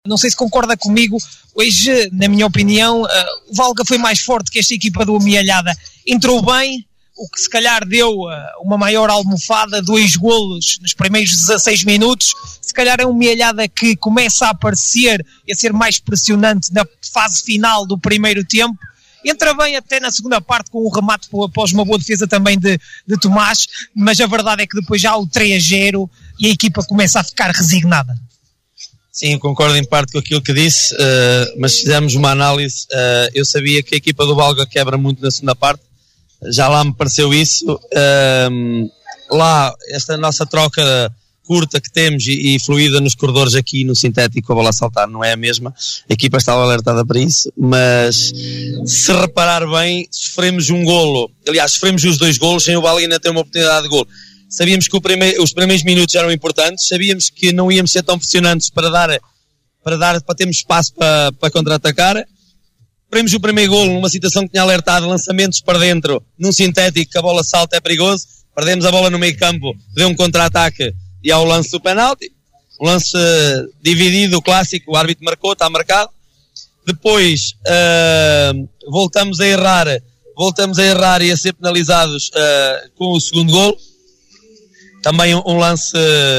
Não sei se concorda comigo, hoje, na minha opinião, o Valga foi mais forte que esta equipa do Amealhada. Entrou bem, o que se calhar deu uma maior almofada, 2 golos nos primeiros 16 minutos. Se calhar é um Amealhada que começa a aparecer e a ser mais pressionante na fase final do primeiro tempo. Entra bem até na segunda parte com um remate após uma boa defesa também de Tomás, mas a verdade é que depois já há o 3-0 e a equipa começa a ficar resignada. Sim, concordo em parte com aquilo que disse, mas se fizermos uma análise, eu sabia que a equipa do Valga quebra muito na segunda parte, já lá me pareceu isso. Lá, esta nossa troca curta que temos e fluida nos corredores aqui no sintético, a bola a saltar não é a mesma, a equipa estava alertada para isso, mas se reparar bem, sofremos um golo, aliás, sofremos os 2 golos sem o Valga ainda ter uma oportunidade de golo. Sabíamos que os primeiros minutos eram importantes, sabíamos que não íamos ser tão pressionantes para termos espaço para contra-atacar. Sofremos o primeiro golo numa situação que tinha alertado lançamentos para dentro, num sintético que a bola salta é perigoso, perdemos a bola no meio campo, deu um contra-ataque e há o lance do penalti, um lance dividido, o clássico, o árbitro marcou, está marcado. Depois voltamos a errar e a ser penalizados com o segundo golo. Também um lance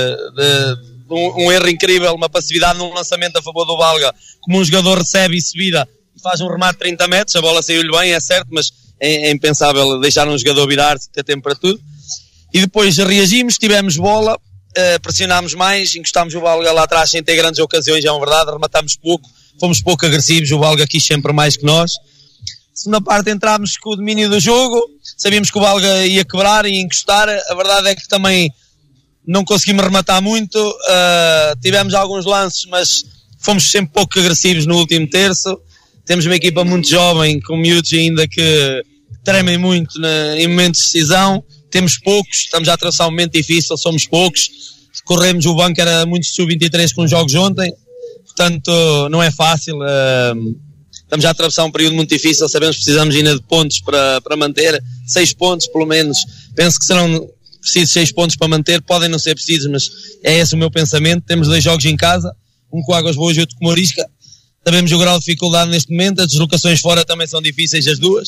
um erro incrível, uma passividade num lançamento a favor do Valga, como um jogador recebe e se vira e faz um remate de 30 metros, a bola saiu-lhe bem, é certo, mas é impensável deixar um jogador virar-se, ter tempo para tudo. E depois reagimos, tivemos bola, pressionámos mais, encostámos o Valga lá atrás sem ter grandes ocasiões, é uma verdade, rematámos pouco, fomos pouco agressivos, o Valga quis sempre mais que nós. Segunda parte entrámos com o domínio do jogo, sabíamos que o Valga ia quebrar e encostar, a verdade é que também não conseguimos rematar muito, tivemos alguns lances, mas fomos sempre pouco agressivos no último terço. Temos uma equipa muito jovem, com miúdos ainda que tremem muito em momentos de decisão, temos poucos, estamos a atravessar um momento difícil, somos poucos, corremos o banco, era muito sub-23 com os jogos ontem, portanto não é fácil. Estamos a atravessar um período muito difícil, sabemos que precisamos ainda de pontos para manter, 6 pontos pelo menos, penso que serão precisos 6 pontos para manter, podem não ser precisos, mas é esse o meu pensamento. Temos 2 jogos em casa, um com Águas Boas e outro com Morisca, sabemos o grau de dificuldade neste momento, as deslocações fora também são difíceis as duas,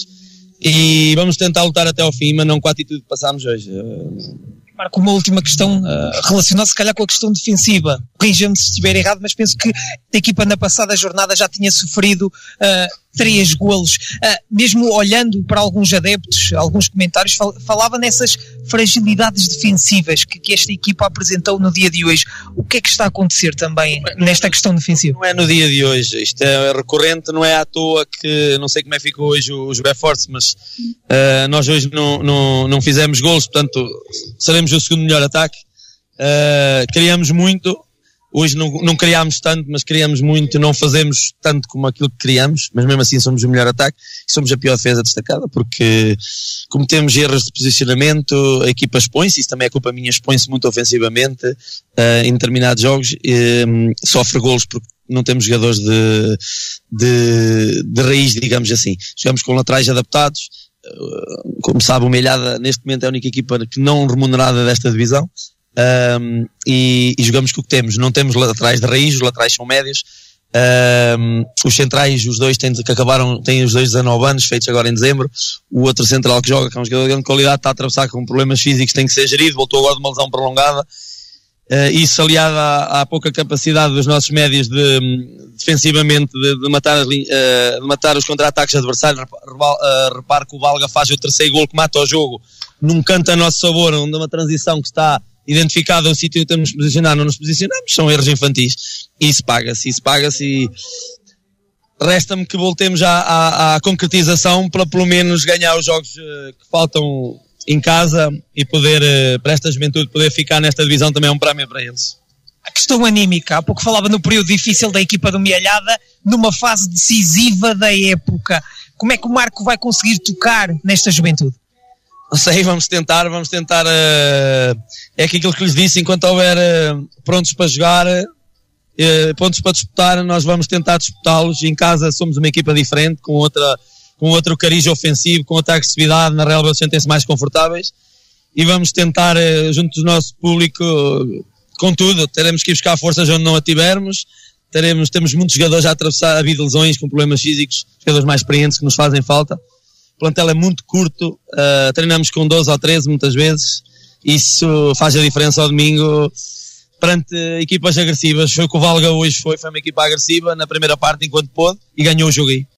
e vamos tentar lutar até ao fim, mas não com a atitude que passámos hoje. Marco, uma última questão relacionada se calhar com a questão defensiva. Corrija-me se estiver errado, mas penso que a equipa na passada jornada já tinha sofrido 3 golos. Mesmo olhando para alguns adeptos, alguns comentários, falava nessas fragilidades defensivas que esta equipa apresentou no dia de hoje. O que é que está a acontecer também nesta questão defensiva? Não é no dia de hoje, isto é recorrente, não é à toa que, não sei como é que ficou hoje o José Forte, mas nós hoje não fizemos golos, portanto seremos o segundo melhor ataque. Criamos muito, hoje não criámos tanto, mas criamos muito, não fazemos tanto como aquilo que criamos, mas mesmo assim somos o melhor ataque e somos a pior defesa destacada, porque cometemos erros de posicionamento, a equipa expõe-se, isso também é culpa minha, expõe-se muito ofensivamente em determinados jogos, sofre golos porque não temos jogadores de raiz, digamos assim. Jogamos com laterais adaptados. Como sabe, o Amealhada neste momento é a única equipa que não remunerada desta divisão, e jogamos com o que temos. Não temos laterais de raiz, os laterais são médios, os centrais, os dois têm os dois 19 anos, feitos agora em dezembro. O outro central que joga, que é um jogador de grande qualidade, está a atravessar com problemas físicos, tem que ser gerido, voltou agora de uma lesão prolongada. Isso aliado à pouca capacidade dos nossos médios defensivamente de matar os contra-ataques adversários. Repare que o Valga faz o 3º gol que mata o jogo num canto a nosso sabor, onde uma transição que está identificada o sítio onde temos de posicionar, não nos posicionamos, são erros infantis, e isso paga-se e resta-me que voltemos à concretização para pelo menos ganhar os jogos que faltam em casa e poder, para esta juventude, poder ficar nesta divisão também é um prémio para eles. A questão anímica, há pouco falava no período difícil da equipa do Amealhada, numa fase decisiva da época. Como é que o Marco vai conseguir tocar nesta juventude? Não sei, vamos tentar, é aquilo que lhes disse, enquanto houver prontos para jogar, prontos para disputar, nós vamos tentar disputá-los. Em casa somos uma equipa diferente, com outro cariz ofensivo, com outra agressividade, na relva sentem-se mais confortáveis, e vamos tentar, junto do nosso público, contudo, teremos que ir buscar forças onde não a tivermos, temos muitos jogadores a atravessar a vida de lesões, com problemas físicos, jogadores mais experientes que nos fazem falta. O plantel é muito curto, treinamos com 12 ou 13 muitas vezes, isso faz a diferença ao domingo perante equipas agressivas. Foi o que o Valga hoje foi uma equipa agressiva na primeira parte enquanto pôde e ganhou o jogo aí.